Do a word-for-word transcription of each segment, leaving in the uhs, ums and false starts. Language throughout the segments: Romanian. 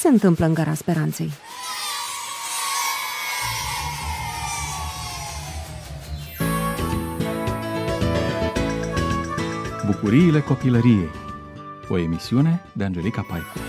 se întâmplă în Gara Speranței? Bucuriile copilăriei. O emisiune de Angelica Paicu.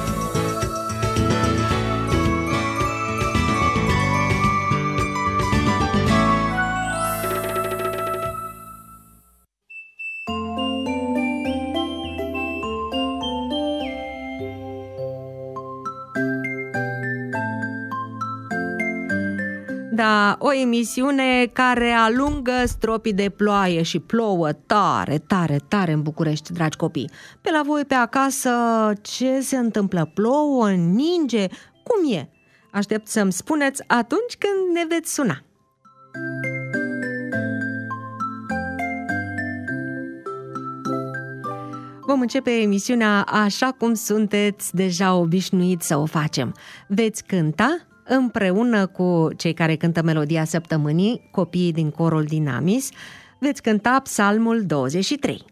Da, o emisiune care alungă stropii de ploaie și plouă tare, tare, tare în București, dragi copii. Pe la voi, pe acasă, ce se întâmplă? Plouă, ninge? Cum e? Aștept să-mi spuneți atunci când ne veți suna. Vom începe emisiunea așa cum sunteți deja obișnuiți să o facem. Veți cânta împreună cu cei care cântă melodia săptămânii, copiii din corul Dinamis, veți cânta Psalmul douăzeci și trei.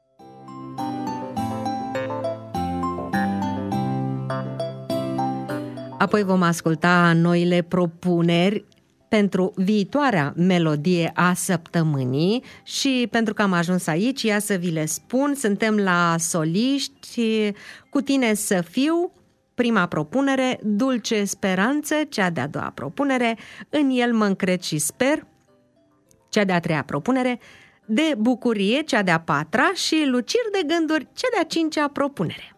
Apoi vom asculta noile propuneri pentru viitoarea melodie a săptămânii și pentru că am ajuns aici, ia să vi le spun, suntem la soliști, Cu tine să fiu, prima propunere, Dulce Speranță, cea de-a doua propunere, În el mă încred și sper, cea de-a treia propunere, De bucurie, cea de-a patra și Luciri de gânduri, cea de-a cincea propunere.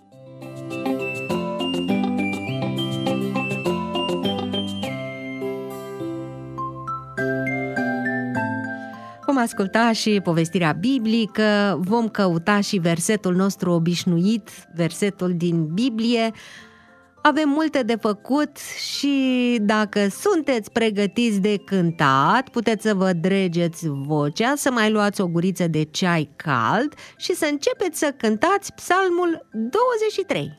Vom asculta și povestirea biblică, vom căuta și versetul nostru obișnuit, versetul din Biblie. Avem multe de făcut și dacă sunteți pregătiți de cântat, puteți să vă dregeți vocea, să mai luați o guriță de ceai cald și să începeți să cântați Psalmul douăzeci și trei.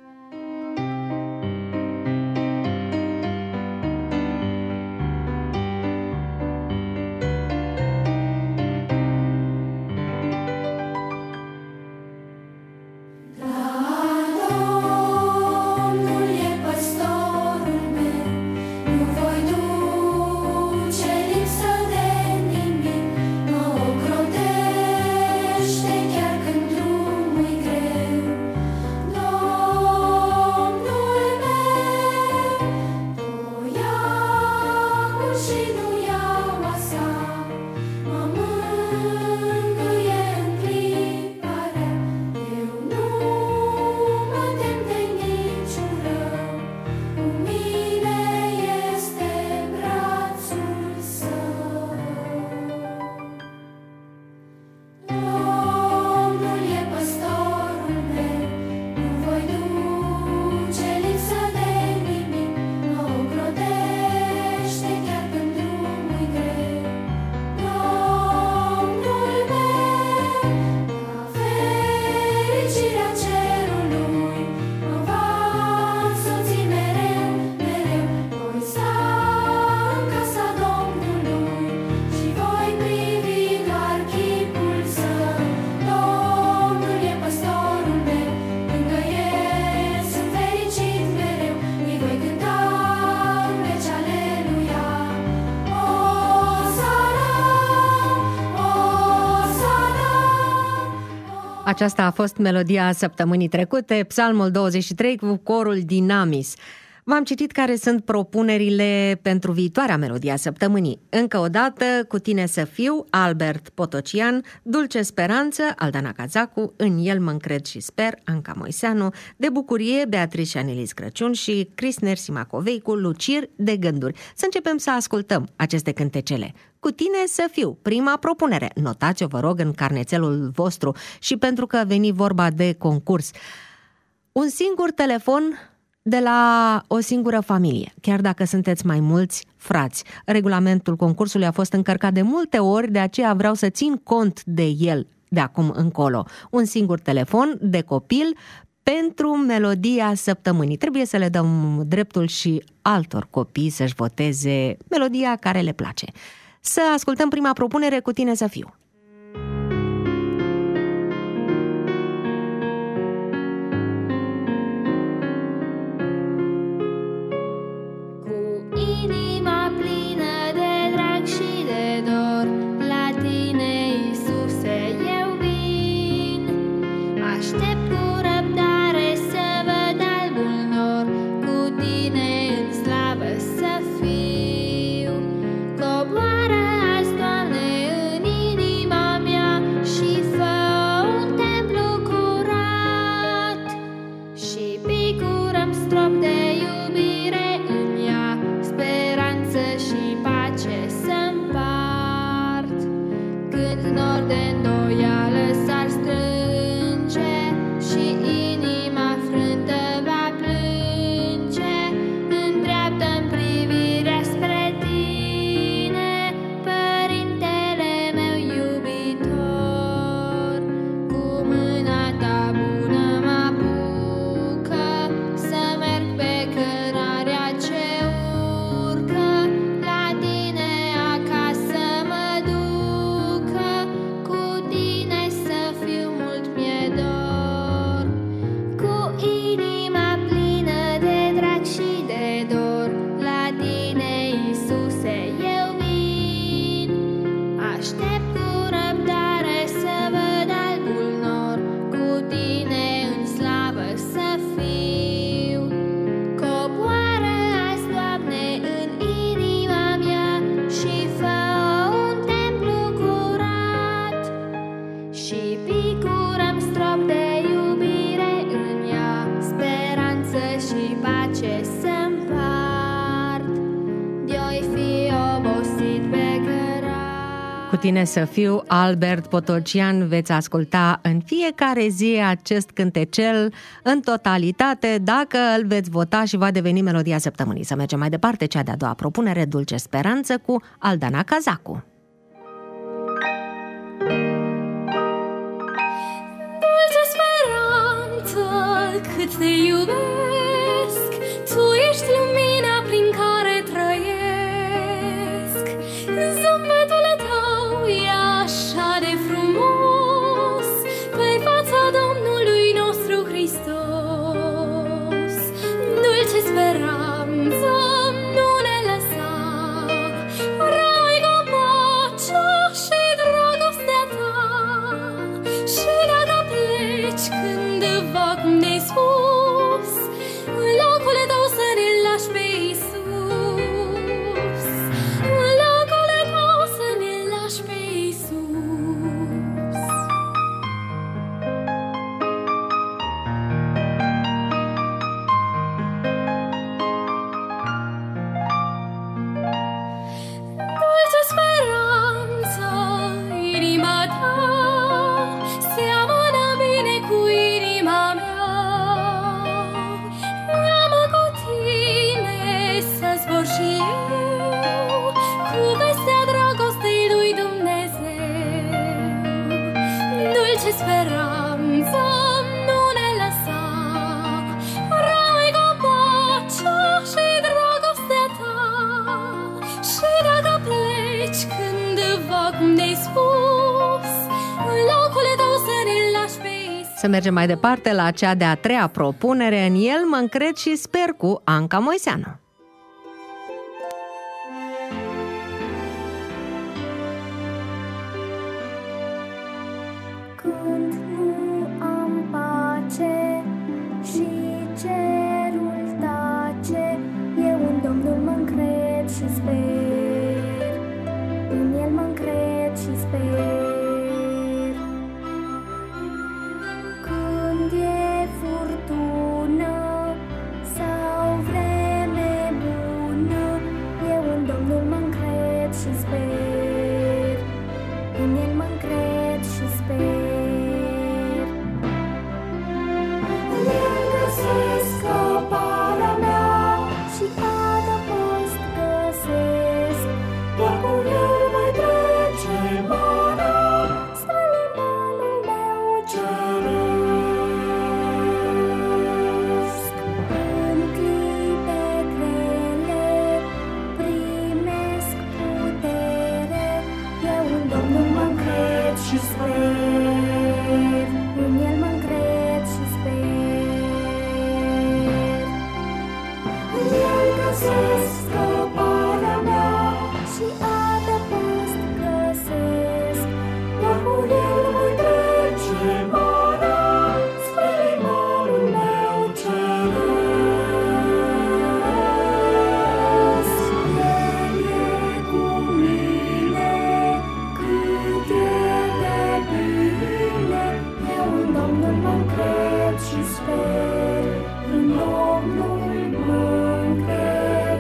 Aceasta a fost melodia săptămânii trecute, Psalmul douăzeci și trei cu corul Dinamis. V-am citit care sunt propunerile pentru viitoarea melodie a săptămânii. Încă o dată, Cu tine să fiu, Albert Potocian, Dulce Speranță, Aldana Cazacu, În el mă încred și sper, Anca Moiseanu, De bucurie, Beatrice Anelis Crăciun și Crisner Simacovei cu Luciri de gânduri. Să începem să ascultăm aceste cântecele. Cu tine să fiu, prima propunere. Notați-o, vă rog, în carnețelul vostru și pentru că veni vorba de concurs. Un singur telefon de la o singură familie, chiar dacă sunteți mai mulți frați. Regulamentul concursului a fost încărcat de multe ori, de aceea vreau să țin cont de el de acum încolo. Un singur telefon de copil pentru melodia săptămânii. Trebuie să le dăm dreptul și altor copii să-și voteze melodia care le place. Să ascultăm prima propunere, Cu tine să fiu. Cu tine să fiu, Albert Potocian, veți asculta în fiecare zi acest cântecel în totalitate, dacă îl veți vota și va deveni melodia săptămânii. Să mergem mai departe, cea de-a doua propunere, Dulce Speranță cu Aldana Cazacu. Dulce speranță, cât te iubesc, tu ești lumina prin care trăiesc. Zâmbetul tău e așa de frumos pe fața Domnului nostru Hristos. Dulce speranță, nu ne lăsa, rămâi cu pacea și dragostea ta. Și dacă pleci cândva, cum ne-ai spus, în locul tău să ne lași pe Iisus. În locul tău să ne lași pe Iisus. Dulce speranță, inima ta seamănă bine cu inima mea. Am cu tine să zbor și eu cu vestea dragostei lui Dumnezeu. Dulce speranță, nu ne lăsa, rămâi cu pacea și dragostea ta. Și dacă pleci cândva, cum ne-ai spus, în locul tău să ne lași pe Iisus. Să mergem mai departe la cea de-a treia propunere, În el mă încred și sper, cu Anca Moiseanu. Când nu am pace și cerul tace, eu în Domnul mă încred și sper. În el mă încred și sper. Când e furtună sau vreme bună, eu în Domnul mă încred și sper. În el mă încred și sper. În el găsesc scăparea mea și adăpost găsesc, doar cu el voi trece marea spre limanul meu ceresc. În clipe grele primesc putere, eu în Domnul mă încred și sper. În el mă încred și sper. În el găsesc scăparea mea și adăpost găsesc, doar cu el voi trece marea spre limanul meu ceresc. El e cu mine cât e de bine, eu în Domnul mă încred și sper. În Domnul mă încred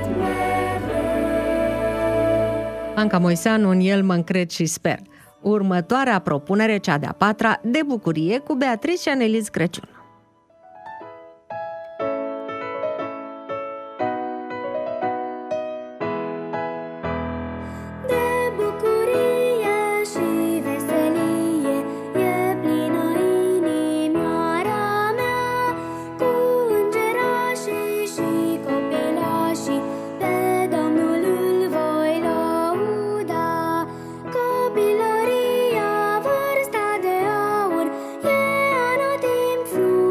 mereu. Anca Moiseanu, În el mă încred și sper. Următoarea propunere, cea de-a patra, De bucurie, cu Beatrice și Aneliz Crăciun. De bucurie și veselie e plină inimioara mea, cu îngerașii și copilașii pe Domnul îl voi lăuda. Copilăria, vârsta de aur, e anotimp frumos.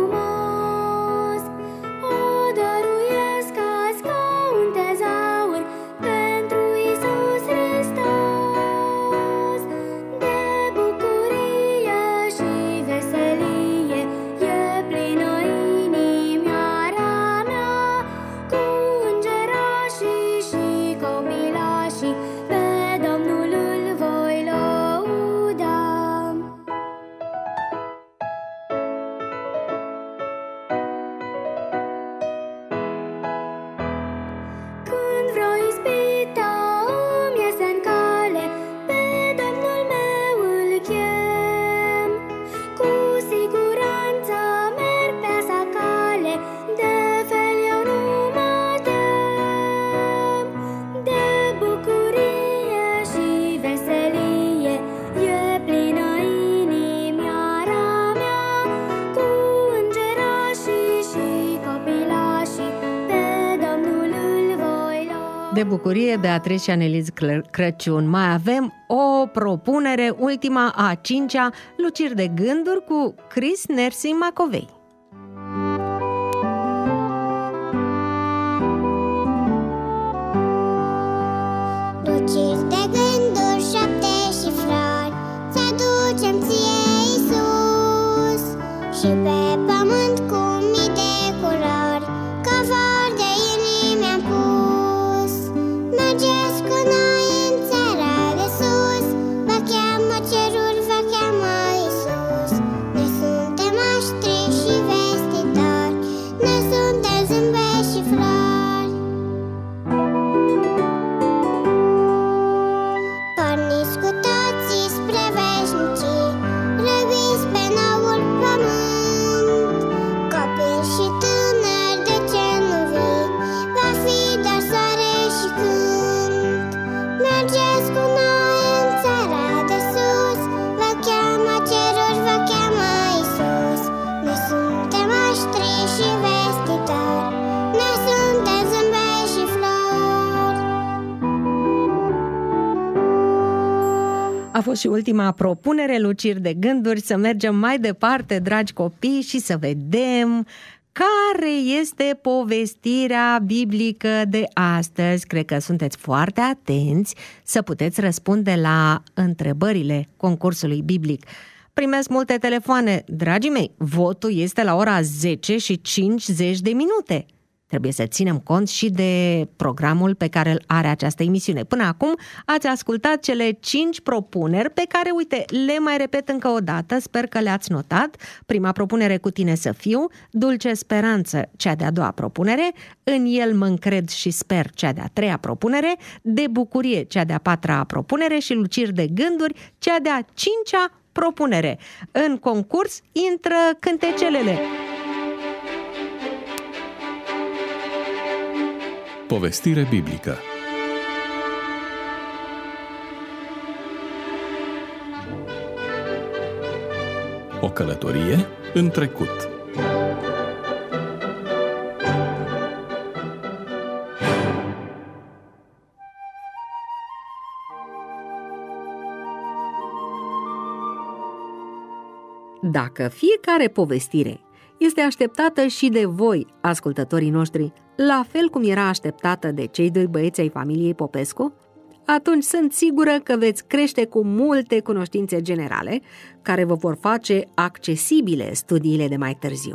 de bucurie, Beatrice și Aneliz Crăciun. Mai avem o propunere, ultima, a cincea, Luciri de gânduri cu Chris Nersi Macovei. Luciri de gânduri, șapte șifrări, ți-aducem ție, Iisus, și pe pământ cu mii de culori, căvări de inimi am pus. Mergeți cu noi în țara de sus, vă cheamă cerul, vă cheamă Iisus. Noi suntem aștri și vestitori, noi suntem zâmbet și flori. Porniți cu toții spre veșnicii, răbiți pe noul pământ. Copii și tânări, de ce nu vii? Va fi doar soare și cânt. Mergeți cu noi în țara de sus, vă cheamă cerul, vă cheamă Iisus. Noi suntem aștri și vestitori, noi suntem zâmbet și flori. A fost și ultima propunere, Luciri de gânduri, să mergem mai departe, dragi copii, și să vedem care este povestirea biblică de astăzi. Cred că sunteți foarte atenți să puteți răspunde la întrebările concursului biblic. Primesc multe telefoane. Dragii mei, votul este la ora zece și cincizeci de minute. Trebuie să ținem cont și de programul pe care îl are această emisiune. Până acum ați ascultat cele cinci propuneri pe care, uite, le mai repet încă o dată, sper că le-ați notat. Prima propunere, Cu tine să fiu, Dulce speranță, cea de-a doua propunere, În el mă încred și sper, cea de-a treia propunere, De bucurie, cea de-a patra propunere și Luciri de gânduri, cea de-a cincea propunere. În concurs intră cântecelele. Povestire biblică. O călătorie în trecut. Dacă fiecare povestire este așteptată și de voi, ascultătorii noștri, la fel cum era așteptată de cei doi băieți ai familiei Popescu, atunci sunt sigură că veți crește cu multe cunoștințe generale care vă vor face accesibile studiile de mai târziu.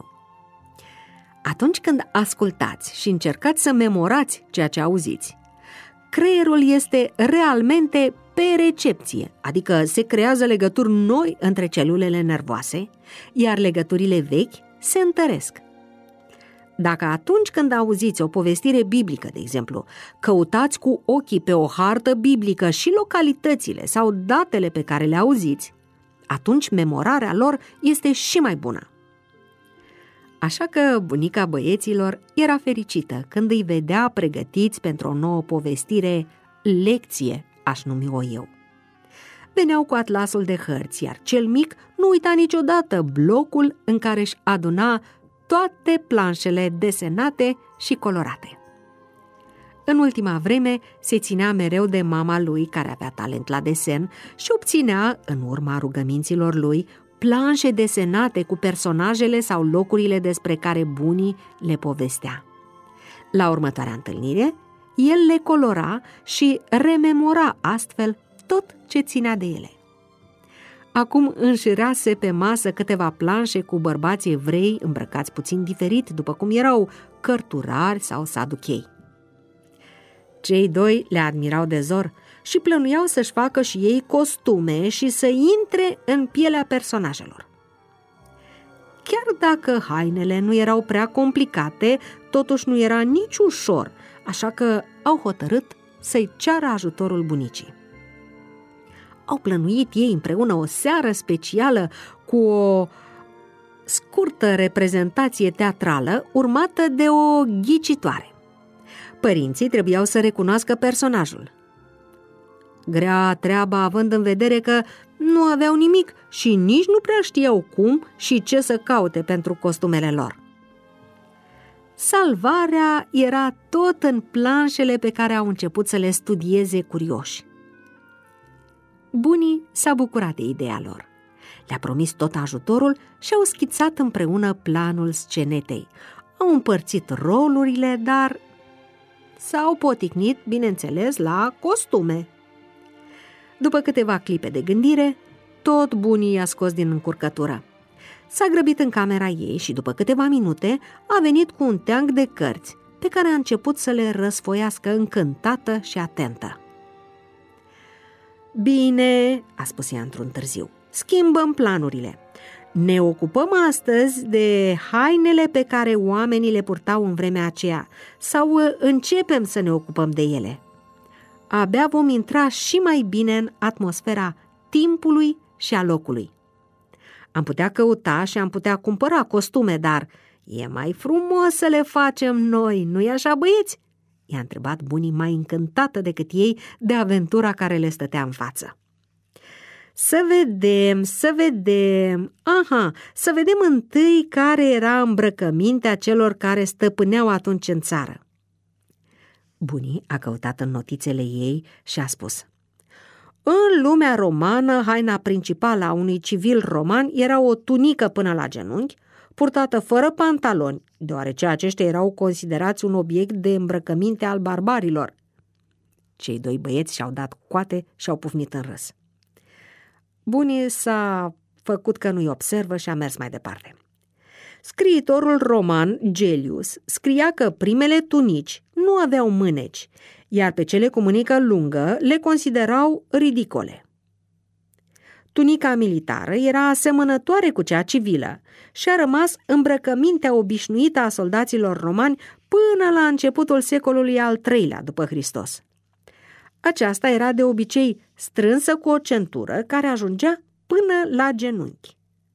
Atunci când ascultați și încercați să memorați ceea ce auziți, creierul este realmente pe recepție, adică se creează legături noi între celulele nervoase, iar legăturile vechi se întăresc. Dacă atunci când auziți o povestire biblică, de exemplu, căutați cu ochii pe o hartă biblică și localitățile sau datele pe care le auziți, atunci memorarea lor este și mai bună. Așa că bunica băieților era fericită când îi vedea pregătiți pentru o nouă povestire, lecție, aș numi-o eu. Veneau cu atlasul de hărți, iar cel mic nu uita niciodată blocul în care își aduna toate planșele desenate și colorate. În ultima vreme se ținea mereu de mama lui, care avea talent la desen, și obținea, în urma rugăminților lui, planșe desenate cu personajele sau locurile despre care bunii le povestea. La următoarea întâlnire, el le colora și rememora astfel tot ce ținea de ele. Acum înșirase pe masă câteva planșe cu bărbați evrei îmbrăcați puțin diferit, după cum erau cărturari sau saduchei. Cei doi le admirau de zor și plănuiau să-și facă și ei costume și să intre în pielea personajelor. Chiar dacă hainele nu erau prea complicate, totuși nu era nici ușor, așa că au hotărât să-i ceară ajutorul bunicii. Au plănuit ei împreună o seară specială cu o scurtă reprezentație teatrală urmată de o ghicitoare. Părinții trebuiau să recunoască personajul. Grea treaba, având în vedere că nu aveau nimic și nici nu prea știau cum și ce să caute pentru costumele lor. Salvarea era tot în planșele pe care au început să le studieze curioși. Bunii s-au bucurat de ideea lor. Le-a promis tot ajutorul și au schițat împreună planul scenetei. Au împărțit rolurile, dar s-au poticnit, bineînțeles, la costume. După câteva clipe de gândire, tot Bunii i-a scos din încurcătură. S-a grăbit în camera ei și după câteva minute a venit cu un teanc de cărți pe care a început să le răsfoiască încântată și atentă. Bine, a spus ea într-un târziu, schimbăm planurile. Ne ocupăm astăzi de hainele pe care oamenii le purtau în vremea aceea sau începem să ne ocupăm de ele. Abia vom intra și mai bine în atmosfera timpului și a locului. Am putea căuta și am putea cumpăra costume, dar e mai frumos să le facem noi, nu-i așa, băieți? I-a întrebat Bunii, mai încântată decât ei de aventura care le stătea în față. Să vedem, să vedem, aha, să vedem întâi care era îmbrăcămintea celor care stăpâneau atunci în țară. Bunii a căutat în notițele ei și a spus: în lumea romană, haina principală a unui civil roman era o tunică până la genunchi, purtată fără pantaloni, deoarece aceștia erau considerați un obiect de îmbrăcăminte al barbarilor. Cei doi băieți și-au dat coate și au pufnit în râs. Bunii s-a făcut că nu-i observă și a mers mai departe. Scriitorul roman Gellius scria că primele tunici nu aveau mâneci, iar pe cele cu mânică lungă le considerau ridicole. Tunica militară era asemănătoare cu cea civilă și a rămas îmbrăcămintea obișnuită a soldaților romani până la începutul secolului al treilea după Hristos. Aceasta era de obicei strânsă cu o centură care ajungea până la genunchi.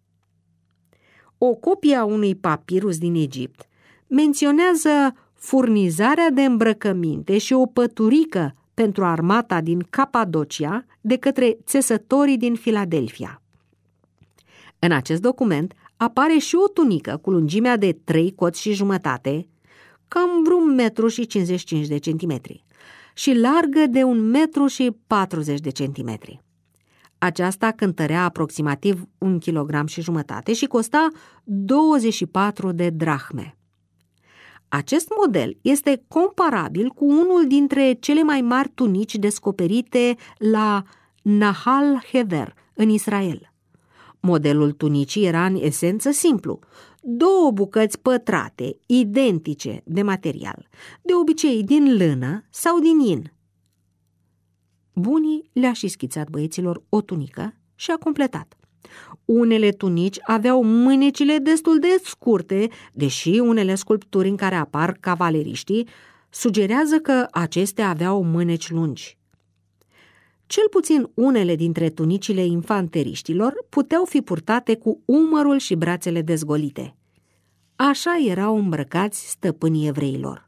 O copie a unui papirus din Egipt menționează furnizarea de îmbrăcăminte și o păturică pentru armata din Capadocia de către țesătorii din Filadelfia. În acest document apare și o tunică cu lungimea de trei coți și jumătate, cam vreun metru și cincizeci și cinci de centimetri, și largă de un metru și patruzeci de centimetri. Aceasta cântărea aproximativ un kilogram și jumătate și costa douăzeci și patru de drahme. Acest model este comparabil cu unul dintre cele mai mari tunici descoperite la Nahal Hever, în Israel. Modelul tunicii era în esență simplu, două bucăți pătrate, identice de material, de obicei din lână sau din in. Bunii le-a și schițat băieților o tunică și a completat. Unele tunici aveau mânecile destul de scurte, deși unele sculpturi în care apar cavaleriștii sugerează că acestea aveau mâneci lungi. Cel puțin unele dintre tunicile infanteriștilor puteau fi purtate cu umărul și brațele dezgolite. Așa erau îmbrăcați stăpânii evreilor.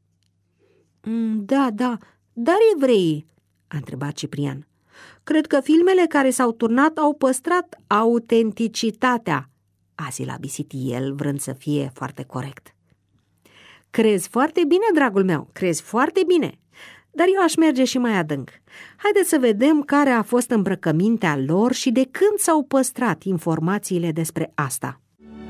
Da, da, dar evreii?" a întrebat Ciprian. Cred că filmele care s-au turnat au păstrat autenticitatea," a silabisit el, vrând să fie foarte corect. Crezi foarte bine, dragul meu, crezi foarte bine, dar eu aș merge și mai adânc. Haideți să vedem care a fost îmbrăcămintea lor și de când s-au păstrat informațiile despre asta.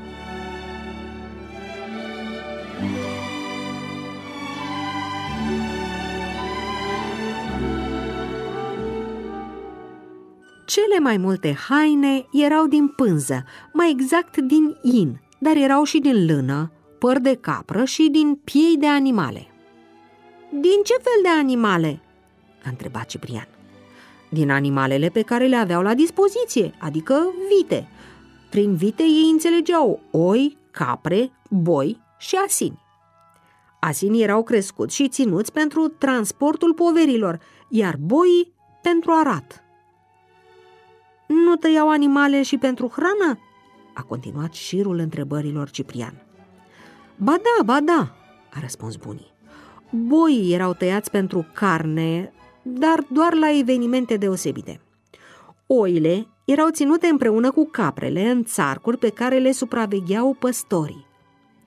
Cele mai multe haine erau din pânză, mai exact din in, dar erau și din lână, păr de capră și din piei de animale. Din ce fel de animale?" a întrebat Ciprian. Din animalele pe care le aveau la dispoziție, adică vite. Prin vite ei înțelegeau oi, capre, boi și asini. Asinii erau crescuți și ținuți pentru transportul poverilor, iar boii pentru arat. Nu tăiau animale și pentru hrană?" a continuat șirul întrebărilor Ciprian. Ba da, ba da," a răspuns Bunii. Boii erau tăiați pentru carne, dar doar la evenimente deosebite. Oile erau ținute împreună cu caprele în țarcuri pe care le supravegheau păstorii.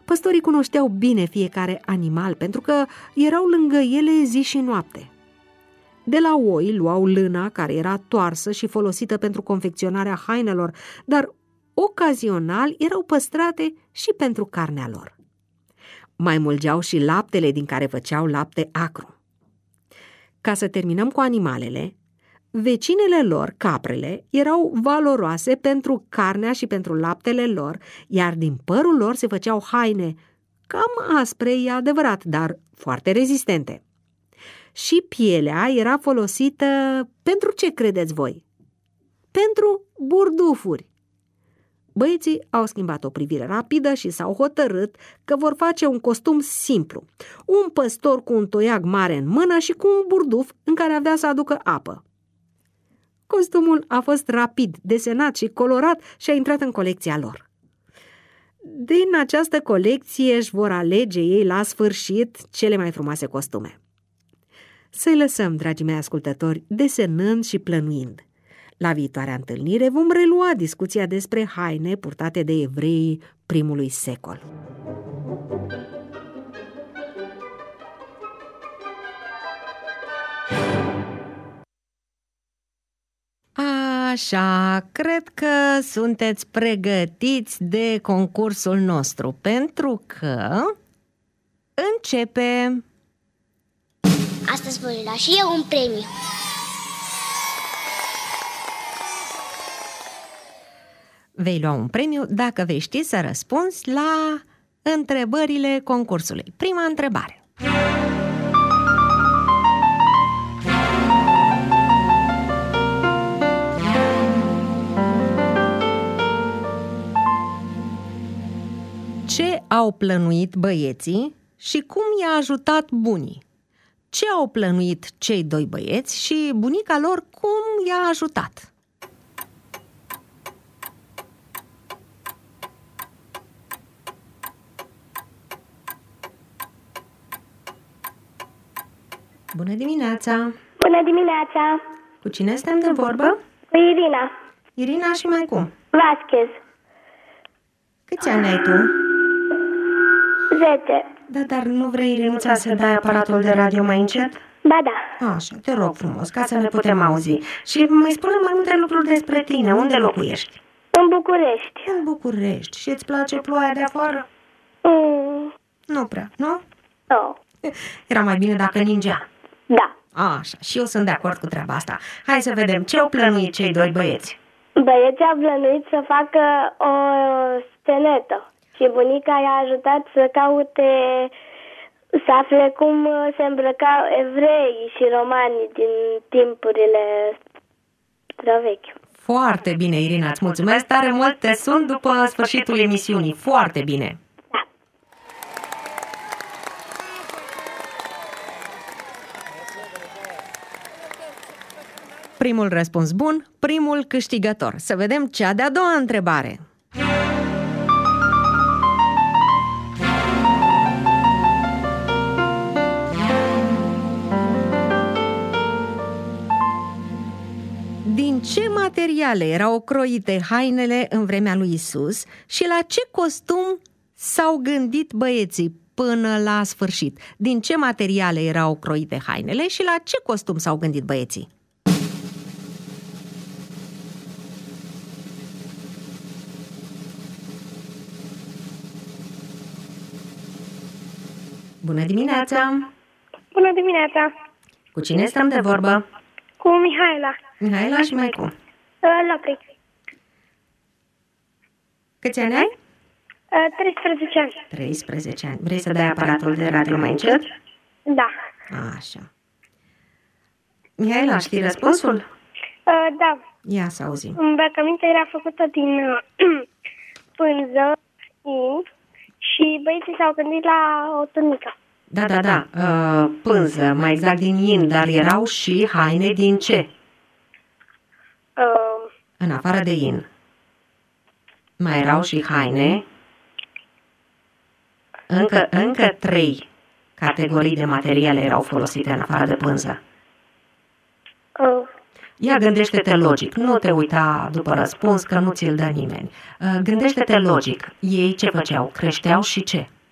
Păstorii cunoșteau bine fiecare animal pentru că erau lângă ele zi și noapte. De la oi luau lâna care era toarsă și folosită pentru confecționarea hainelor, dar ocazional erau păstrate și pentru carnea lor. Mai mulgeau și laptele din care făceau lapte acru. Ca să terminăm cu animalele, vecinele lor, caprele, erau valoroase pentru carnea și pentru laptele lor, iar din părul lor se făceau haine cam aspre, e adevărat, dar foarte rezistente. Și pielea era folosită pentru ce credeți voi? Pentru burdufuri. Băieții au schimbat o privire rapidă și s-au hotărât că vor face un costum simplu. Un păstor cu un toiag mare în mână și cu un burduf în care avea să aducă apă. Costumul a fost rapid desenat și colorat și a intrat în colecția lor. Din această colecție își vor alege ei la sfârșit cele mai frumoase costume. Să-i lăsăm, dragii mei ascultători, desenând și plănuind. La viitoarea întâlnire vom relua discuția despre haine purtate de evreii primului secol. Așa, cred că sunteți pregătiți de concursul nostru, pentru că începe. Astăzi voi lua și eu un premiu. Vei lua un premiu dacă vei ști să răspunzi la întrebările concursului. Prima întrebare. Ce au plănuit băieții și cum i-a ajutat bunii? Ce au plănuit cei doi băieți și bunica lor cum i-a ajutat? Bună dimineața! Bună dimineața! Cu cine suntem de vorbă? Cu Irina. Irina și mai cum? Vasquez. Câți ani ai tu? zece. Da, dar nu vrei, Irinuța, să dai aparatul de radio mai încet? Ba da. Așa, te rog frumos, ca să ne putem auzi. Și mai spune mai multe lucruri despre tine. Unde locuiești? În București. În București. Și îți place ploaia de afară? Mm. Nu prea, nu? Oh. Era mai bine dacă ningea. Da. Așa, și eu sunt de acord cu treaba asta. Hai să vedem ce au plănuit cei doi băieți. Băieții au plănuit să facă o stenetă și bunica i-a ajutat să caute, să afle cum se îmbrăcau evreii și romanii din timpurile străvechi. Foarte bine, Irina, îți mulțumesc tare mult, te sun după sfârșitul emisiunii. Foarte bine. Da. Primul răspuns bun, primul câștigător. Să vedem cea de-a doua întrebare. Din ce materiale erau croite hainele în vremea lui Isus și la ce costum s-au gândit băieții până la sfârșit? Din ce materiale erau croite hainele și la ce costum s-au gândit băieții? Bună dimineața! Bună dimineața! Cu cine stăm de vorbă? Cu Mihaela. Mihaela și mai cum? Lapri. Câți ani ai? treisprezece ani. treisprezece ani. Vrei să dai aparatul de radio mai încet? Da. Așa. Mihaela, știi răspunsul? Uh, da. Ia să auzim. Îmbrăcămintea era făcută din uh, pânză, in, și băieții s-au gândit la o tunică. Da, da, da. Uh, pânză, mai exact din in, dar erau și haine din ce? Uh, În afară de in. Mai erau și haine. Încă, încă trei categorii de materiale erau folosite în afară de pânză. uh, Ia gândește-te logic, nu te uita după răspuns că nu ți-l dă nimeni. Uh, Gândește-te logic. Ei ce făceau? Creșteau și ce?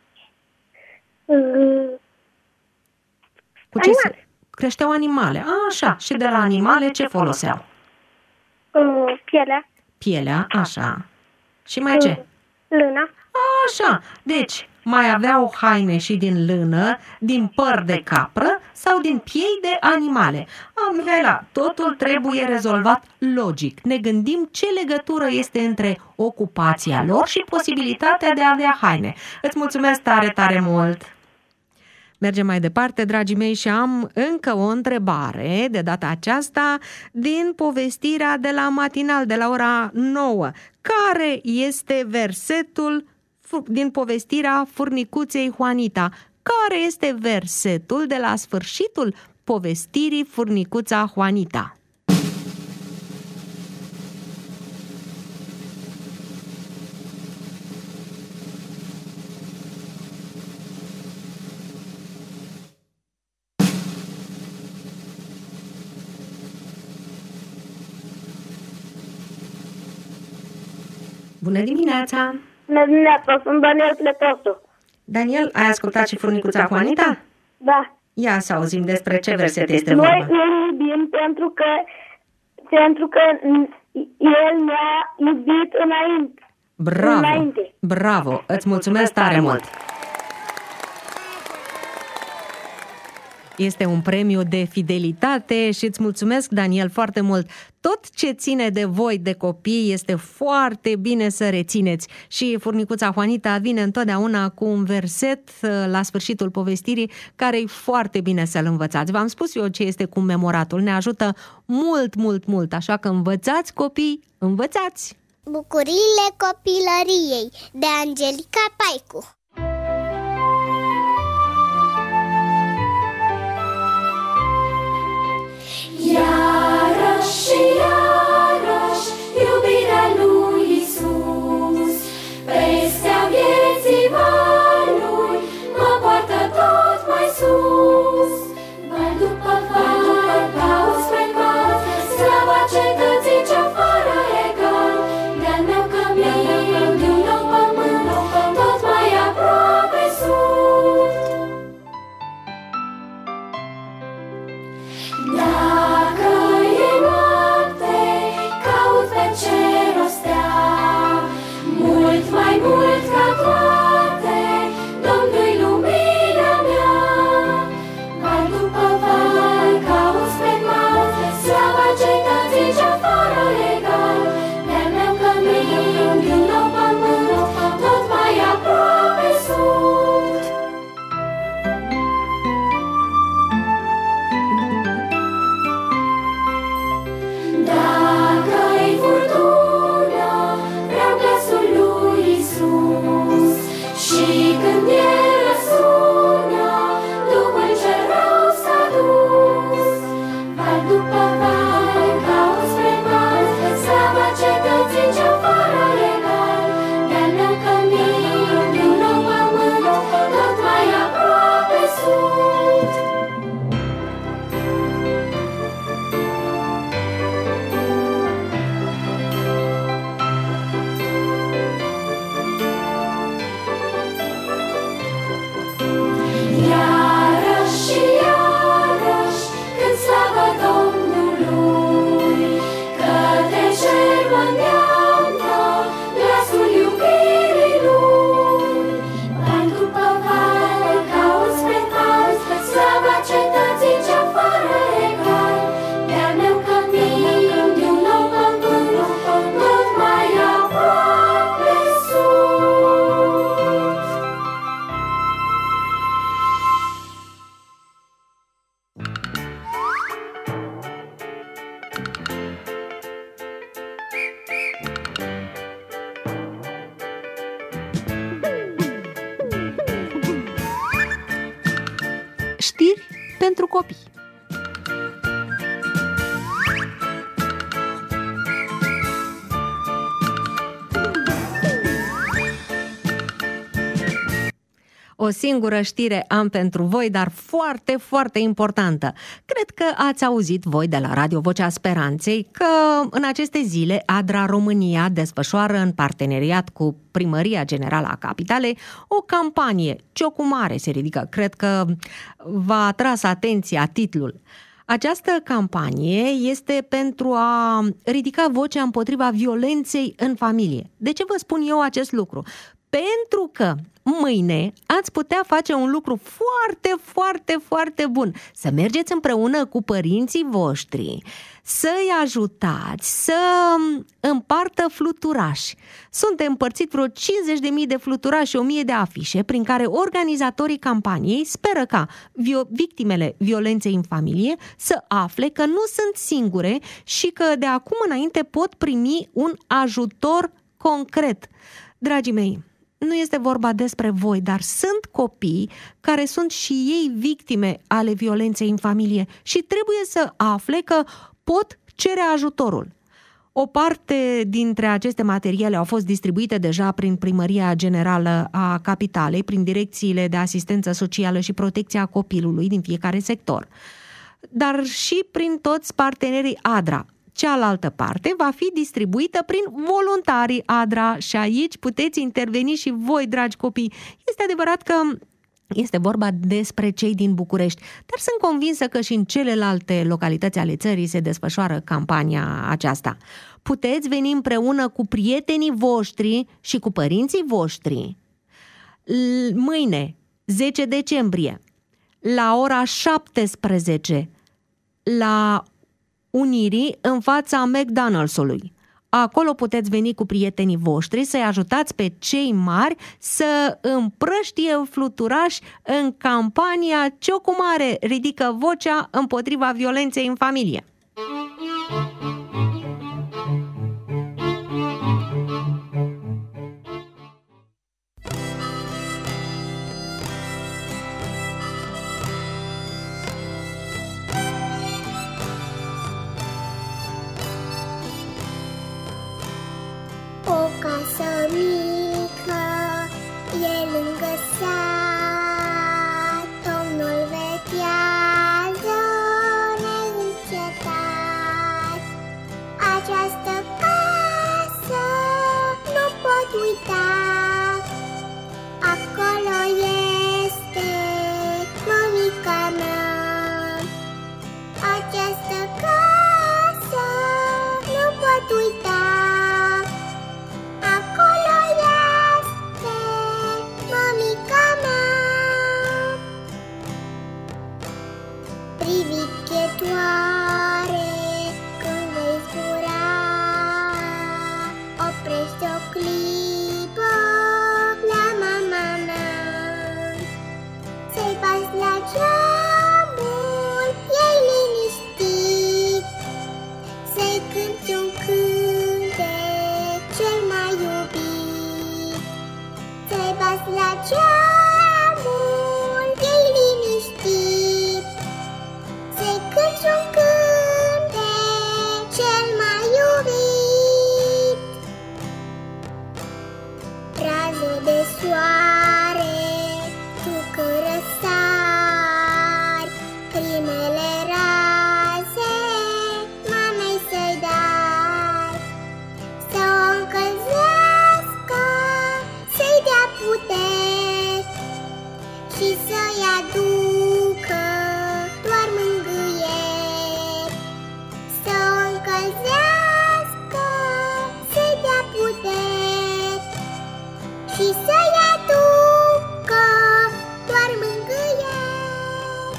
Mm, Cu ce se... Animale. Creșteau animale. A, așa. Și de la animale ce foloseau? mm, pielea, Pielea, așa. Și mai ce? lâna, Așa. Deci, mai aveau haine și din lână, din păr de capră sau din piei de animale. Am, Mihaela, totul trebuie rezolvat logic. Ne gândim ce legătură este între ocupația lor și posibilitatea de a avea haine. Îți mulțumesc tare, tare mult! Mergem mai departe, dragii mei, și am încă o întrebare, de data aceasta, din povestirea de la matinal, de la ora nouă. Care este versetul din povestirea furnicuței Juanita? Care este versetul de la sfârșitul povestirii Furnicuța Juanita? Bună dimineața! Bună dimineața, sunt Daniel Pletosu. Daniel, ai ascultat și Furnicuța Juanita? Da. Ia să auzim despre ce verset este Noi vorba. îl iubim pentru că, pentru că el ne-a iubit înainte. Bravo! Înainte. Bravo! Îți mulțumesc tare mult! Este un premiu de fidelitate și îți mulțumesc, Daniel, foarte mult. Tot ce ține de voi, de copii, este foarte bine să rețineți. Și Furnicuța Juanita vine întotdeauna cu un verset la sfârșitul povestirii care e foarte bine să-l învățați. V-am spus eu ce este cu memoratul. Ne ajută mult, mult, mult. Așa că învățați, copii, învățați! Bucuriile copilăriei de Angelica Paicu. Iarăși și iarăși iubirea lui Iisus peste-a vieții valului mă poartă tot mai sus. Val după val, caut spre val, slava cetății ce fără egal. De-al meu cămin, de-un nou pământ, tot mai aproape sunt. Dacă e noapte, caut pe cer o stea, mult mai mult ca toate, Domnul-i lumina mea. Val după val, caut spre val, slava cetății ce fără egal. De-al meu cămin, din nou pământ, tot mai aproape sunt. Dacă-i furtună, vreau glasul lui Iisus. Și când el răsună, Duhul cel rău s-a dus. Val după val, caut spre val, slava cetății ce fără egal. De-al meu cămin, din nou pământ, tot mai aproape sunt. Iarăși și iarăși când slavă Domnului către cer mă îndeamnă glasul iubirii lui. Val după val, caut spre val, slava cetății ce fără egal. De-al meu cămin, de-un nou pământ, tot mai aproape sunt. Știri pentru copii. O singură știre am pentru voi, dar foarte, foarte importantă. Cred că ați auzit voi de la Radio Vocea Speranței că în aceste zile ADRA România desfășoară în parteneriat cu Primăria Generală a Capitalei o campanie. Ciocul mare se ridică. Cred că v-a atras atenția titlul. Această campanie este pentru a ridica vocea împotriva violenței în familie. De ce vă spun eu acest lucru? Pentru că mâine ați putea face un lucru foarte, foarte, foarte bun. Să mergeți împreună cu părinții voștri, să-i ajutați să împartă fluturași. Sunt împărțit vreo cincizeci de mii de fluturași și o mie de afișe prin care organizatorii campaniei speră ca victimele violenței în familie să afle că nu sunt singure și că de acum înainte pot primi un ajutor concret. Dragii mei, nu este vorba despre voi, dar sunt copii care sunt și ei victime ale violenței în familie și trebuie să afle că pot cere ajutorul. O parte dintre aceste materiale au fost distribuite deja prin Primăria Generală a Capitalei, prin direcțiile de asistență socială și protecția copilului din fiecare sector, dar și prin toți partenerii ADRA. Cealaltă parte va fi distribuită prin voluntarii ADRA și aici puteți interveni și voi, dragi copii. Este adevărat că este vorba despre cei din București, dar sunt convinsă că și în celelalte localități ale țării se desfășoară campania aceasta. Puteți veni împreună cu prietenii voștri și cu părinții voștri mâine, zece decembrie, la ora șaptesprezece, la Unirii, în fața McDonald's-ului. Acolo puteți veni cu prietenii voștri să-i ajutați pe cei mari să împrăștie fluturași în campania Ciocul Mare ridică vocea împotriva violenței în familie. O casă mică e lângă sat, Domnul vechează neîncetat. Această casă nu pot uita, acolo este mămica mea. Această casă nu pot uita, privighetoare, când vei zbura, oprește o clipă la mama mea. Să-i bați la geamul ei liniștit, să-i cânti un cântec cel mai iubit. Să-i bați la geamul ei liniștit, să-i cânti un cântec cel mai iubit. Raze de soare, tu că răsari, primele raze mamei să-i dai, să o încălzească, să-i dea puteri și să-i aducă doar mângâieri. Să o încălzească, să-i dea puteri și să-i aducă doar mângâieri.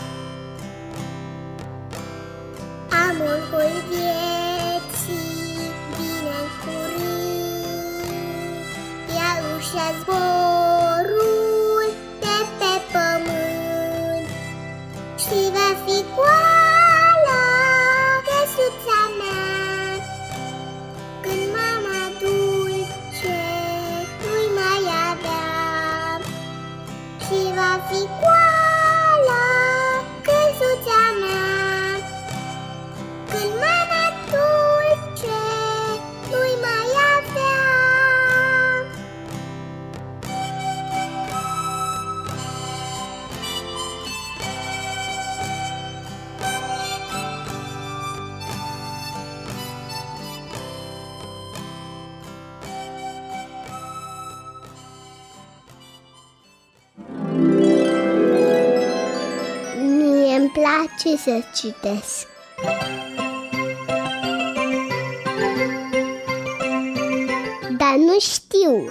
Amorul vieții vine în curând, ia ușa zborul de pe pământ și va fi goală căsuța mea, când mama dulce nu-i mai avea. Și va fi goală căsuța mea, când mama dulce nu-i mai avea. place să citesc. Dar nu știu.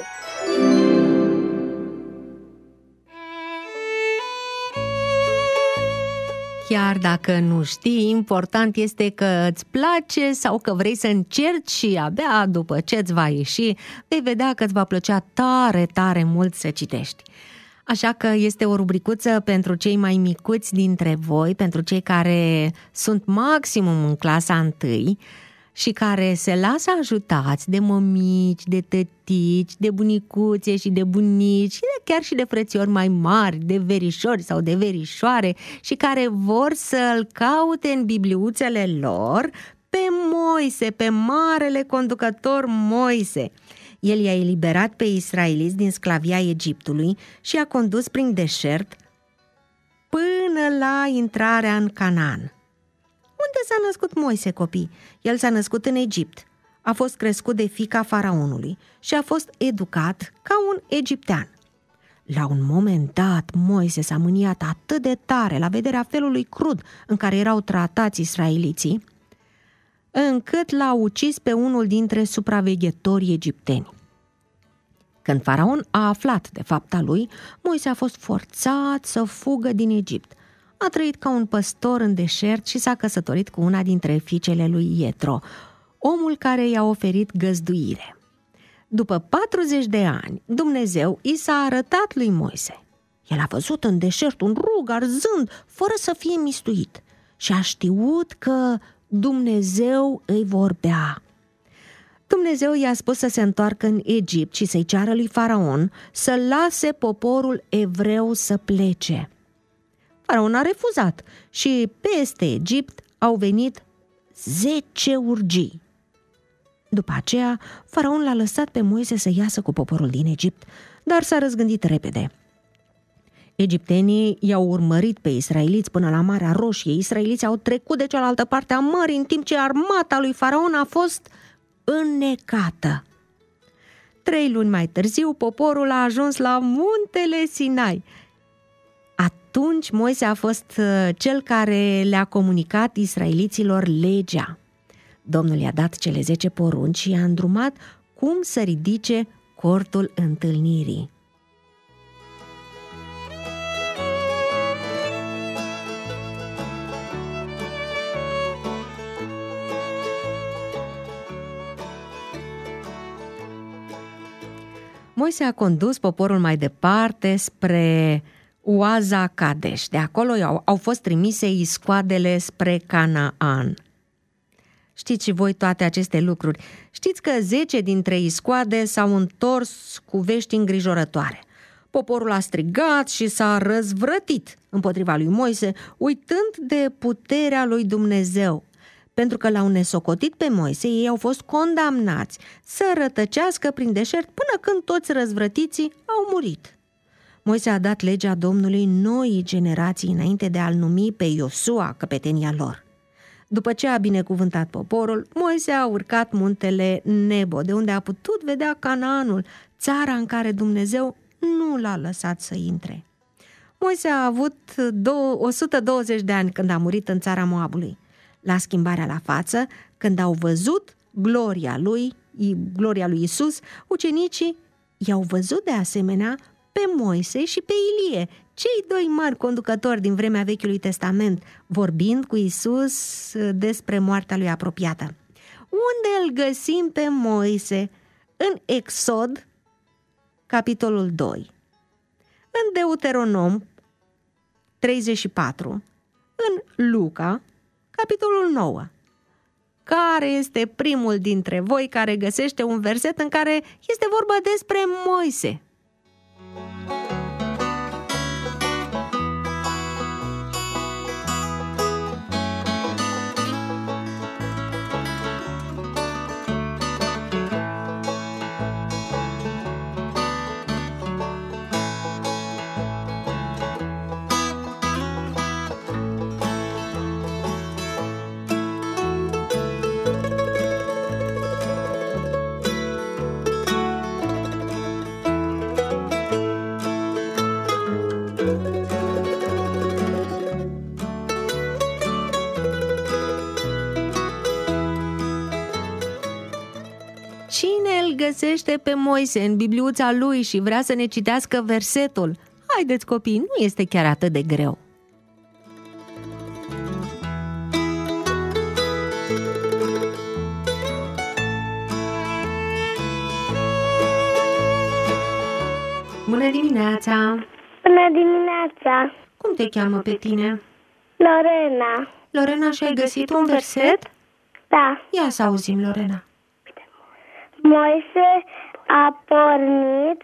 Chiar dacă nu știi, important este că îți place sau că vrei să încerci și abia după ce îți va ieși, vei vedea că îți va plăcea tare, tare mult să citești. Așa că este o rubricuță pentru cei mai micuți dintre voi, pentru cei care sunt maximum în clasa întâi și care se lasă ajutați de mămici, de tătici, de bunicuțe și de bunici, și de, chiar și de frățiori mai mari, de verișori sau de verișoare și care vor să-l caute în bibliuțele lor pe Moise, pe marele conducător Moise. El i-a eliberat pe israeliți din sclavia Egiptului și i-a condus prin deșert până la intrarea în Canaan. Unde s-a născut Moise, copii? El s-a născut în Egipt, a fost crescut de fiica faraonului și a fost educat ca un egiptean. La un moment dat, Moise s-a mâniat atât de tare la vederea felului crud în care erau tratați israeliții, încât l-a ucis pe unul dintre supraveghetorii egipteni. Când faraon a aflat de fapta lui, Moise a fost forțat să fugă din Egipt. A trăit ca un păstor în deșert și s-a căsătorit cu una dintre fiicele lui Ietro, omul care i-a oferit găzduire. După patruzeci de ani, Dumnezeu i s-a arătat lui Moise. El a văzut în deșert un rug arzând, fără să fie mistuit, și a știut că Dumnezeu îi vorbea. Dumnezeu i-a spus să se întoarcă în Egipt și să-i ceară lui Faraon să lase poporul evreu să plece. Faraon a refuzat și peste Egipt au venit zece urgii. După aceea, Faraon l-a lăsat pe Moise să iasă cu poporul din Egipt, dar s-a răzgândit repede. Egiptenii i-au urmărit pe israeliți până la Marea Roșie. Israeliții au trecut de cealaltă parte a mării, în timp ce armata lui Faraon a fost înnecată. Trei luni mai târziu, poporul a ajuns la muntele Sinai. Atunci Moise a fost cel care le-a comunicat israeliților legea. Domnul i-a dat cele zece porunci și i-a îndrumat cum să ridice cortul întâlnirii. Moise a condus poporul mai departe spre Oaza Kadesh. De acolo au, au fost trimise iscoadele spre Canaan. Știți și voi toate aceste lucruri. Știți că zece dintre iscoade s-au întors cu vești îngrijorătoare. Poporul a strigat și s-a răzvrătit împotriva lui Moise, uitând de puterea lui Dumnezeu. Pentru că l-au nesocotit pe Moise, ei au fost condamnați să rătăcească prin deșert până când toți răzvrătiții au murit. Moise a dat legea Domnului noii generații înainte de a-l numi pe Iosua căpetenia lor. După ce a binecuvântat poporul, Moise a urcat muntele Nebo, de unde a putut vedea Canaanul, țara în care Dumnezeu nu l-a lăsat să intre. Moise a avut o sută douăzeci de ani când a murit în țara Moabului. La schimbarea la față, când au văzut gloria lui, gloria lui Isus, ucenicii i-au văzut de asemenea pe Moise și pe Ilie, cei doi mari conducători din vremea Vechiului Testament, vorbind cu Isus despre moartea lui apropiată. Unde îl găsim pe Moise? În Exod, capitolul doi, în Deuteronom treizeci și patru, în Luca, capitolul nouă. Care este primul dintre voi care găsește un verset în care este vorba despre Moise? găsește pe Moise în bibliuța lui și vrea să ne citească versetul. Haideți, copii, nu este chiar atât de greu. Bună dimineața! Bună dimineața! Cum te cheamă pe tine? Lorena. Lorena, și-ai găsit un verset? Da. Ia să auzim, Lorena. Moise a pornit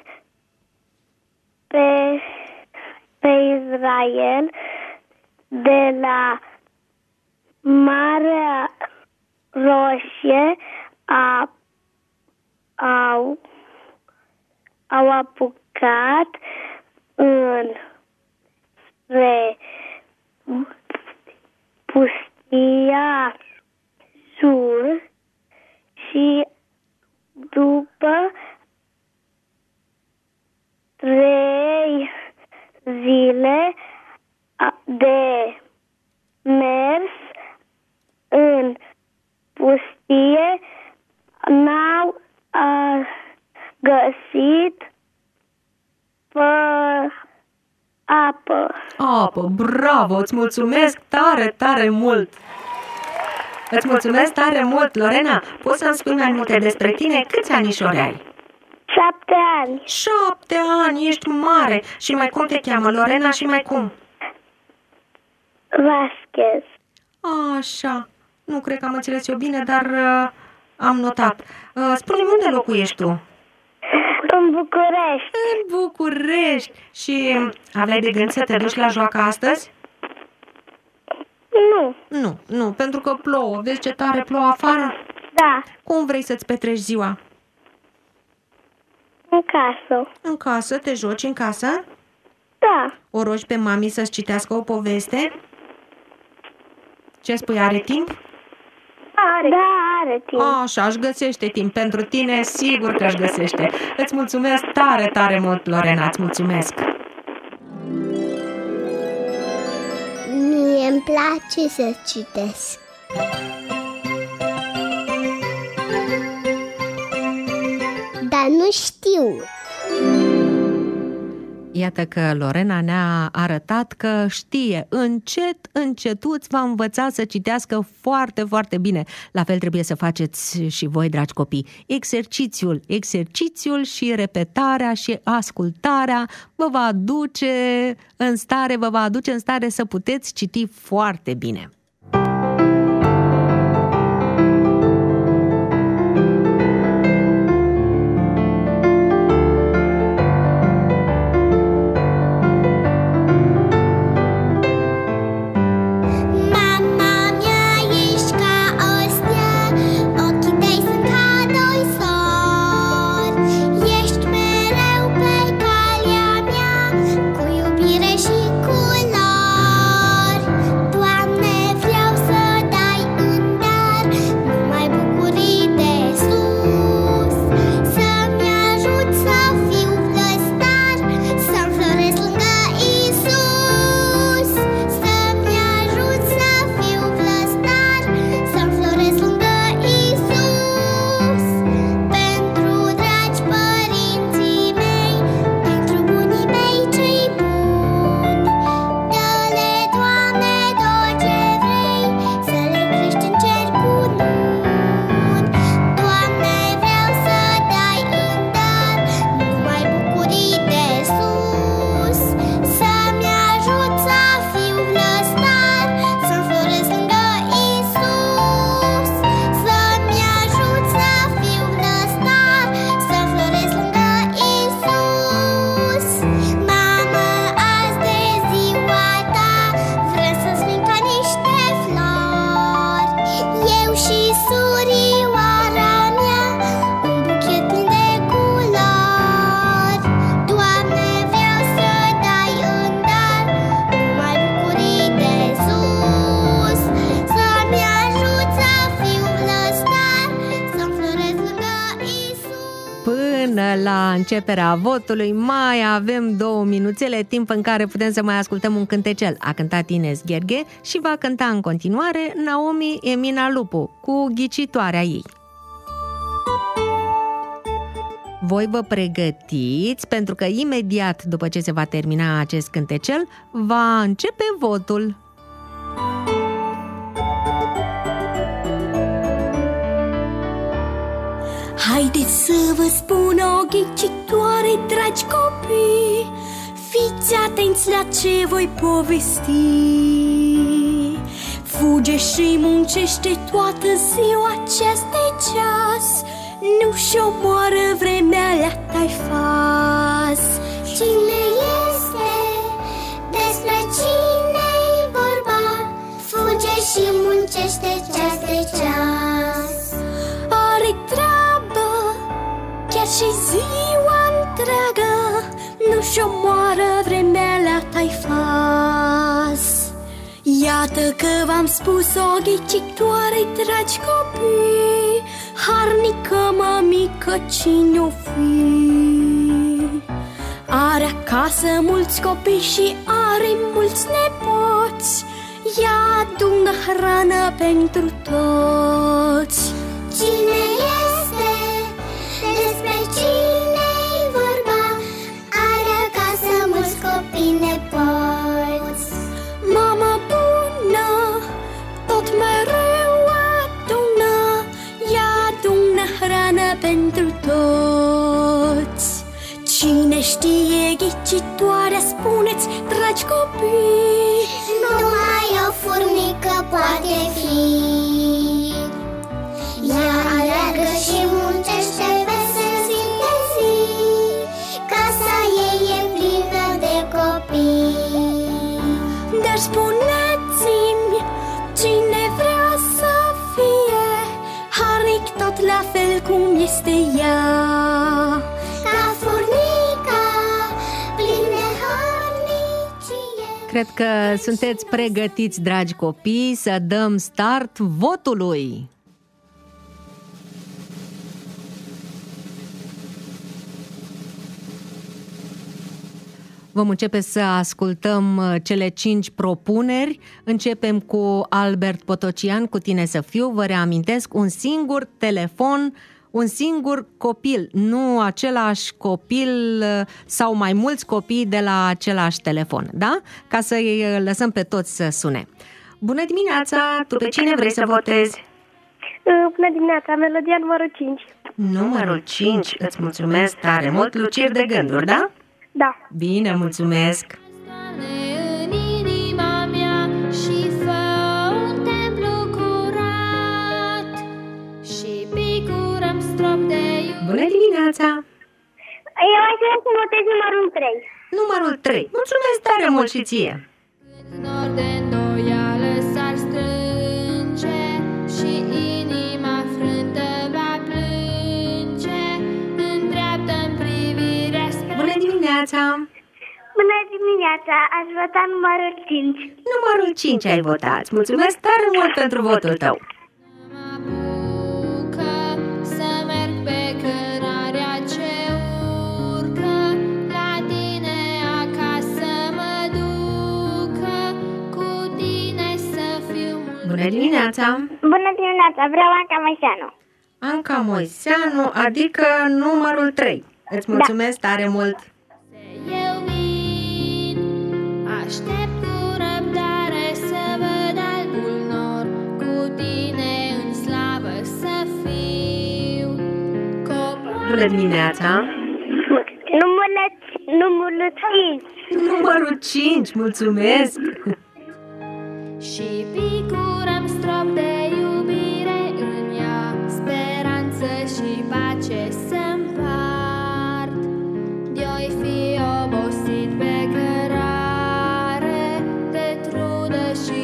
pe, pe Israel de la Marea Roșie, a, au, au apucat în spre pustia sus și după trei zile de mers în pustie n-au uh, găsit pe apă. Apă, bravo, îți mulțumesc tare, tare mult! Îți mulțumesc tare mult, Lorena! Poți să-mi spui mai multe despre tine? Câți anișori ai? Șapte ani. Șapte ani, ești mare! Și mai cum te cheamă, Lorena, și mai cum? Vasquez. Așa, nu cred că am înțeles eu bine, dar uh, am notat. Uh, spune-mi, unde locuiești tu? În București. În București! Și aveai de gând să te duci la joacă astăzi? Nu. Nu, nu, pentru că plouă. Vezi ce tare plouă afară? Da. Cum vrei să-ți petreci ziua? În casă. În casă? Te joci în casă? Da. O rogi pe mami să-ți citească o poveste? Ce spui, are timp? Are. Da, are timp. Așa, își găsește timp. Pentru tine, sigur că își găsește. Îți mulțumesc tare, tare mult, Lorena, îți mulțumesc. Mie îmi place să citesc. Dar nu știu. Iată că Lorena ne-a arătat că știe, încet, încetuț va învăța să citească foarte, foarte bine. La fel trebuie să faceți și voi, dragi copii. Exercițiul, exercițiul și repetarea și ascultarea vă va aduce în stare, vă va aduce în stare să puteți citi foarte bine. La începerea votului mai avem două minuțele, timp în care putem să mai ascultăm un cântecel. A cântat Ines Gherghe și va cânta în continuare Naomi Emina Lupu cu Ghicitoarea ei. Voi vă pregătiți pentru că imediat după ce se va termina acest cântecel, va începe votul. Haideți să vă spun o ghicitoare, dragi copii, fiți atenți la ce voi povesti. Fuge și muncește toată ziua, ceas de ceas, nu-și omoară vremea la taifas. Cine este? Despre cine-i vorba? Fuge și muncește ceas de ceas. Are treabă chiar și ziua întreagă, nu-și omoară vremea la taifas. Iată că v-am spus o ghicitoare, dragi copii, harnică mămică cine-o fi. Are acasă mulți copii și are mulți nepoți, ea adună hrană pentru toți. Cine este? Despre cine-i vorba? Are acasă mulți copii nepoți. Mamă bună, tot mereu adună, ea adună hrană pentru toți. Cine știe ghicitoarea, spuneți, dragi copii? Numai o furnică poate fi. Ea aleargă și muncește pe zi de zi, casa ei e plină de copii. Dar spuneți-mi, cine vrea să fie harnic tot la fel cum este ea? Ca furnica, plin de harnicie. Cred că sunteți pregătiți, dragi copii, să dăm start votului. Vom începe să ascultăm cele cinci propuneri. Începem cu Albert Potocian, Cu tine să fiu. Vă reamintesc, un singur telefon, un singur copil, nu același copil sau mai mulți copii de la același telefon, da? Ca să-i lăsăm pe toți să sune. Bună dimineața! Tu pe cine vrei să votezi? Bună dimineața, melodia numărul cinci. Numărul cinci, îți mulțumesc tare mult, Luciri de gânduri, da? Da. Bine, mulțumesc! În inima mea și fă un templu curat și picurăm strop de iubire. Bună dimineața! Eu aș vrea să votez numărul trei. Numărul trei. Mulțumesc tare mult și ție! Când nor de îndoială s-ar strânge și inima frântă va plânge, îndreaptă-mi privirea spre... Bună dimineața! Bună dimineața, aș vota numărul cinci. Numărul cinci ai votat. Mulțumesc tare mult pentru votul tău! Mă apucă să merg pe cărarea ce urcă, la tine acasă mă ducă, cu tine să fiu mult. Bună dimineața! Bună dimineața, vreau Anca Moiseanu. Anca Moiseanu, adică numărul trei. Îți mulțumesc tare mult! Eu vin, aștept cu răbdare să văd albul nor, cu tine în slavă să fiu. Copor... Bună dimineața! Numărul, numărul cinci. Numărul cinci, mulțumesc! Și picurăm strop de iubire în ea, speranță și pace să împart. De-oi fi obosit pe cărare, de trudă și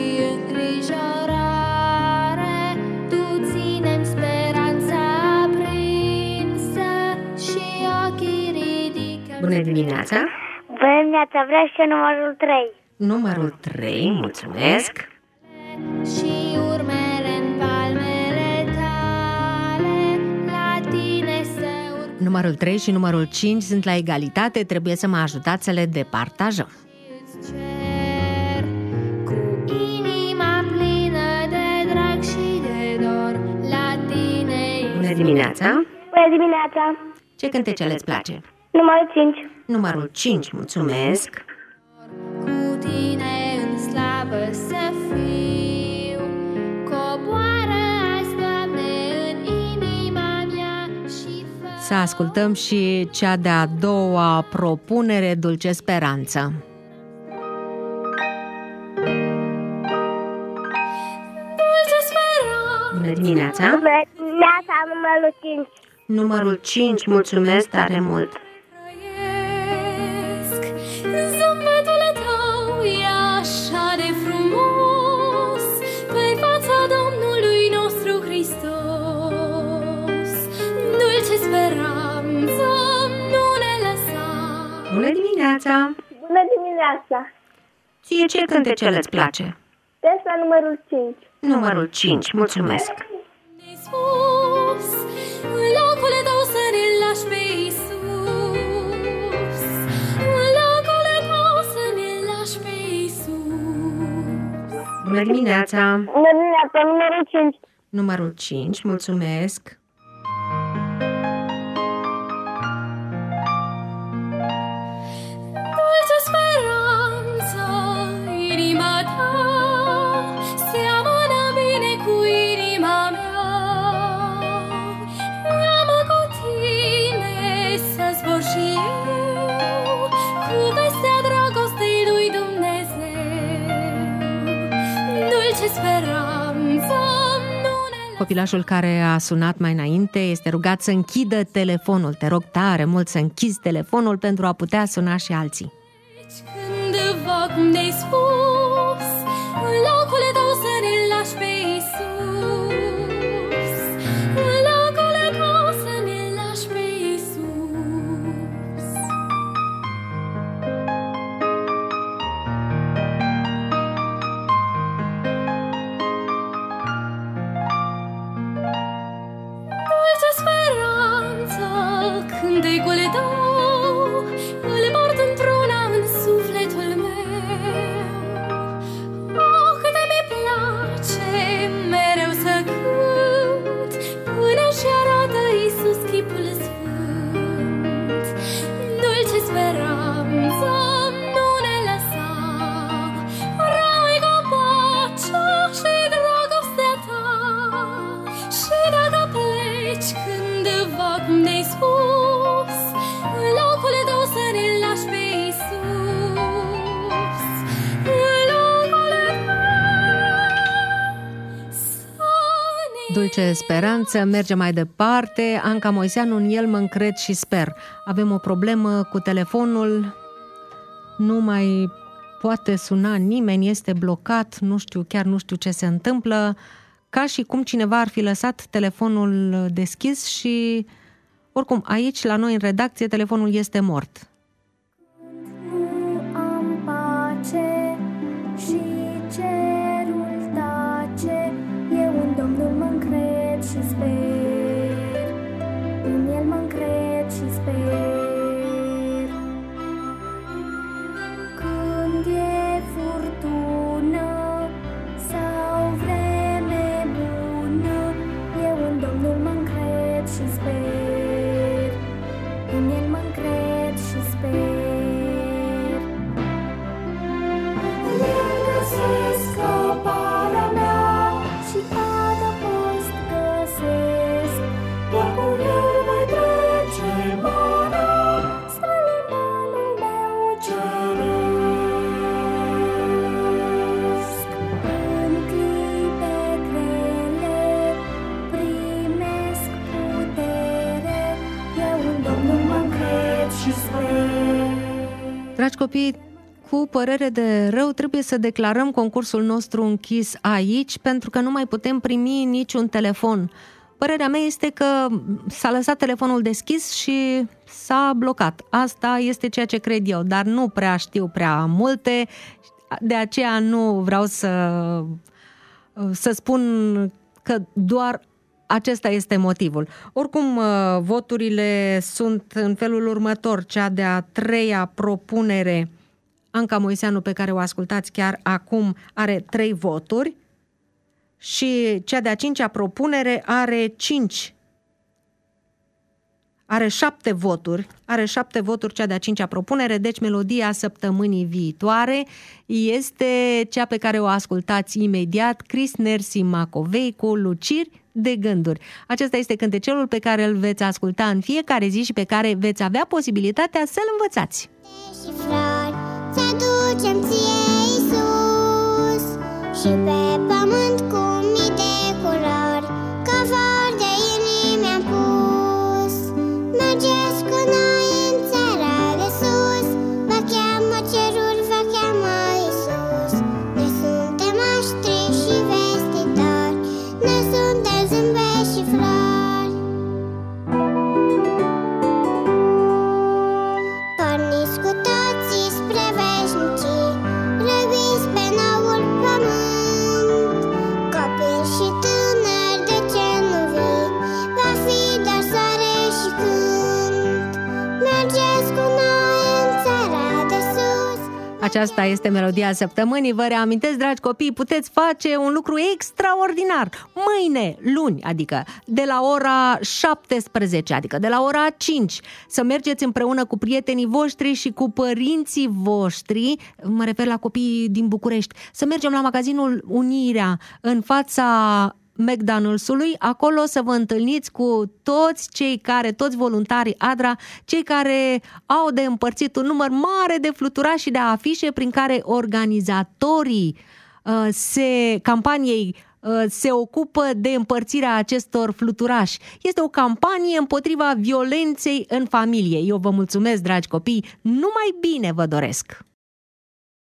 îngrijorare, tu ținem speranța aprinsă și ochii ridică. Bună dimineața! Bună dimineața, vreau și eu numărul trei. Numărul trei, mulțumesc! Și urmele în palmele tale, la tine să urc. Numărul trei și numărul cinci sunt la egalitate, trebuie să mă ajutați să le departajăm. Îți cer, cu inima plină de drag și de dor, la tine. Bună dimineața! Bună dimineața. Ce cântecele îți place? Numărul cinci. Numărul cinci, mulțumesc. Cu tine în slavă să fiu, coboară azi, Doamne, în inima mea și fă... Să ascultăm și cea de-a doua propunere, Dulce Speranță. Dulce speranță. Bună dimineața! Bună dimineața, numărul cinci. Numărul cinci, mulțumesc tare mult! Trăiesc, zâmbetul tău e așa de frumos pe fața Domnului nostru Hristos. Dulce speranță, nu ne lăsa. Bună dimineața! Bună dimineața. Ție ce cântecele îți place? Testa numărul cinci. Numărul cinci, mulțumesc! Iisus, în locul tău să ne lași pe Iisus, în locul tău să ne lași pe Iisus. Bună dimineața! Bună dimineața, numărul cinci. Numărul cinci, mulțumesc! Dulce speranță, inima ta seamănă bine cu inima mea. Am cu tine să zbor și eu cu vestea dragostei lui Dumnezeu. Dulce speranță, nu ne lăsa. Copilașul care a sunat mai înainte este rugat să închidă telefonul. Te rog tare mult să închizi telefonul pentru a putea suna și alții. Când va cum ne-ai spus, în locul tău să ne lași pe Iisus, în locul tău să ne lași pe Iisus. Dulce speranță, cântecul tău îl port într-una în sufletul meu. Oh, cât de mi place mereu să cânt până și arată Iisus chipul sfânt. Dulce speranță, nu ne lăsa, rămâi cu pacea și dragostea ta. Și dacă pleci cândva cum ne-ai spus, în locul tău să ne lași pe Iisus, în locul tău să ne... Dulce Speranță, merge mai departe. Anca Moiseanu, în el mă încred și sper. Avem o problemă cu telefonul, nu mai poate suna nimeni, este blocat, nu știu, chiar nu știu ce se întâmplă, ca și cum cineva ar fi lăsat telefonul deschis și, oricum, aici, la noi în redacție, telefonul este mort. Nu am pace și cerul tace, eu în Domnul mă încred și sper, în El mă încred și sper. Când e furtună sau vreme bună, eu în Domnul mă încred și sper, în El mă încred și sper. În El găsesc scăparea mea și adăpost găsesc, iar cu El voi trece marea spre limanul meu ceresc. În clipe grele primesc putere, eu în Domnul mă încred și sper. Dragi copii, cu părere de rău, trebuie să declarăm concursul nostru închis aici, pentru că nu mai putem primi niciun telefon. Părerea mea este că s-a lăsat telefonul deschis și s-a blocat. Asta este ceea ce cred eu, dar nu prea știu prea multe, de aceea nu vreau să, să spun că doar acesta este motivul. Oricum, voturile sunt în felul următor. Cea de-a treia propunere, Anca Moiseanu, pe care o ascultați chiar acum, are trei voturi și cea de-a cincea propunere are cinci. Are șapte voturi, are șapte voturi cea de-a cincea propunere, deci melodia săptămânii viitoare este cea pe care o ascultați imediat, Chris Nersi Macovei cu Luciri de gânduri. Acesta este cântecelul pe care îl veți asculta în fiecare zi și pe care veți avea posibilitatea să-l învățați. Și flori, ți-aducem ție, Iisus, și pe pământ cu mii de culori, covor de inimi am pus. Mergeți cu noi în țara de sus, vă cheamă cerul, vă cheamă Iisus. Noi suntem aștri și vestitori, noi suntem zâmbet și flori. Porniți cu toții spre veșnicii, răbiți pe noul pământ. Copii și tânări, de ce nu vii? Va fi doar soare și cânt. Mergeți cu noi în țara de sus. Aceasta este melodia săptămânii. Vă reamintesc, dragi copii, puteți face un lucru extraordinar. Mâine, luni, adică de la ora șaptesprezece, adică de la ora cinci, să mergeți împreună cu prietenii voștri și cu părinții voștri, mă refer la copiii din București, să mergem la magazinul Unirea în fața McDonald's-ului, acolo să vă întâlniți cu toți cei care, toți voluntarii ADRA, cei care au de împărțit un număr mare de fluturași și de afișe prin care organizatorii uh, se, campaniei uh, se ocupă de împărțirea acestor fluturași. Este o campanie împotriva violenței în familie. Eu vă mulțumesc, dragi copii, numai bine vă doresc!